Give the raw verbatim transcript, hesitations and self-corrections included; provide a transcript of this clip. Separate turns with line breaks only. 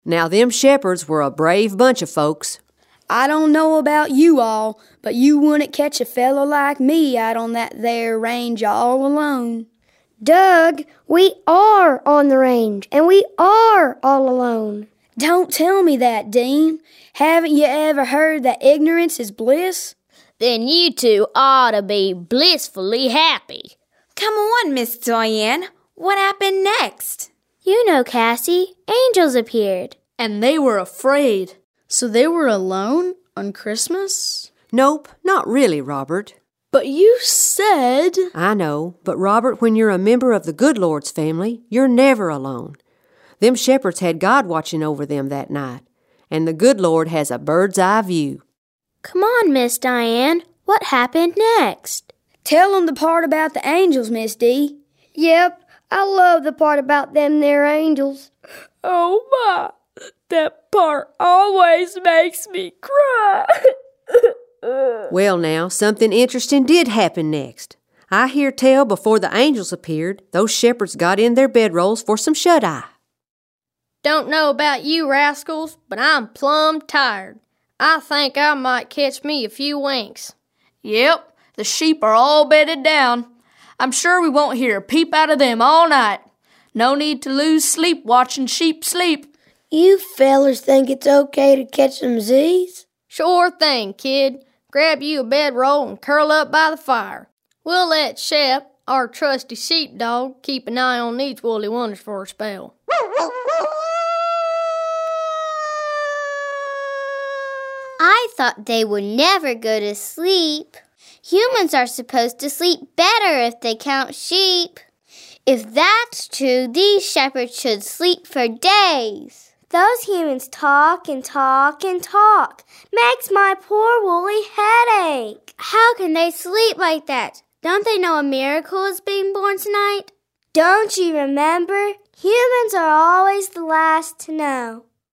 Now them shepherds were a brave bunch of folks.
I don't know about you all, but you wouldn't catch a fellow like me out on that there range all alone.
Doug, we are on the range, and we are all alone.
Don't tell me that, Dean. Haven't you ever heard that ignorance is bliss?
Then you two ought to be blissfully happy.
Come on, Miss Diane. What happened next?
You know, Cassie, angels appeared.
And they were afraid. So they were alone on Christmas?
Nope, not really, Robert.
But you said...
I know, but Robert, when you're a member of the good Lord's family, you're never alone. Them shepherds had God watching over them that night, and the good Lord has a bird's eye view.
Come on, Miss Diane. What happened next?
Tell them the part about the angels, Miss D.
Yep, I love the part about them there angels.
Oh, my. That part always makes me cry.
Well, now, something interesting did happen next. I hear tell before the angels appeared, those shepherds got in their bedrolls for some shut-eye.
Don't know about you rascals, but I'm plumb tired. I think I might catch me a few winks.
Yep, the sheep are all bedded down. I'm sure we won't hear a peep out of them all night. No need to lose sleep watching sheep sleep.
You fellers think it's okay to catch some Z's?
Sure thing, kid. Grab you a bedroll and curl up by the fire. We'll let Shep, our trusty sheepdog, keep an eye on these woolly wonders for a spell.
I thought they would never go to sleep. Humans are supposed to sleep better if they count sheep. If that's true, these shepherds should sleep for days. Those humans talk and talk and talk. Makes my poor woolly head ache. How can they sleep like that? Don't they know a miracle is being born tonight? Don't you remember? Humans are always the last to know.